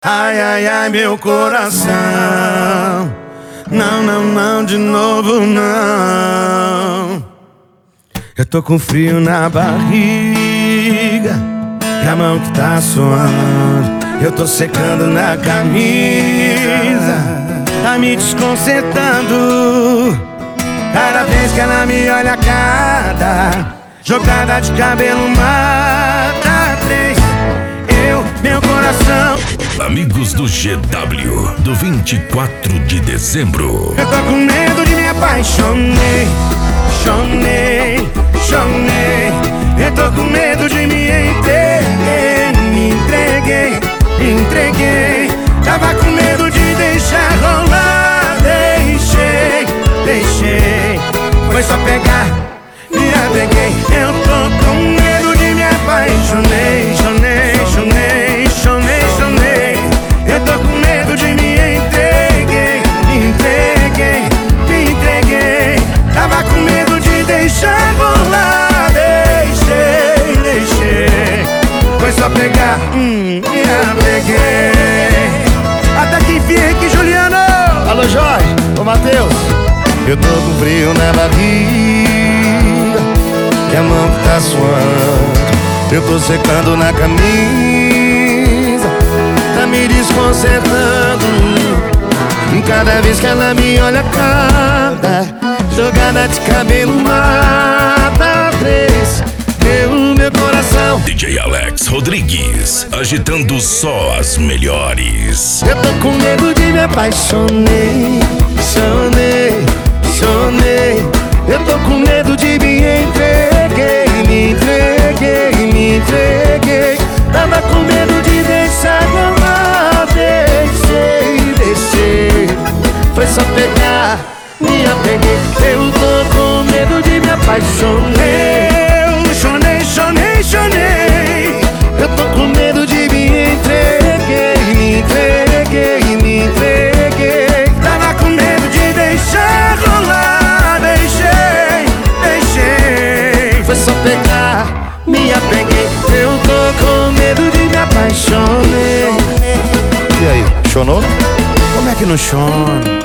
Ai, ai, ai, meu coração. Não, não, não, de novo não. Eu tô com frio na barriga e a mão que tá suando. Eu tô secando na camisa, tá me desconcertando. Cada vez que ela me olha, cada jogada de cabelo mata três. Meu coração. Amigos do GW, do 24 de dezembro. Eu tô com medo de me apaixonei, chonei. Eu tô com medo de me entreguei. Tava com medo de deixar rolar, deixei. Foi só pegar, me apeguei. Eu tô com medo de me apaixonei, chonei. Eu tô com medo de me entreguei. Tava com medo de deixar rolar, deixei. Foi só pegar, me apeguei. Até que enfim, aqui, Juliano. Alô, Jorge, ô Matheus. Eu tô com frio na barriga e a mão que tá suando. Eu tô secando na camisa, tá me desconcertando. Cada vez que ela me olha, cada jogada de cabelo mata três. Meu coração. DJ Alex Rodrigues, agitando só as melhores. Eu tô com medo de me apaixonei, chonei. Eu tô com medo de me entreguei. Tava com medo de deixar rolar, deixei. Foi só pegar, me apeguei. Eu tô com medo de me apaixonei. Eu chonei. Eu tô com medo de me entreguei. Tava com medo de deixar rolar, deixei. Foi só pegar, me apeguei. Eu tô com medo de me apaixonei. E aí, chonou? Como é que não chora?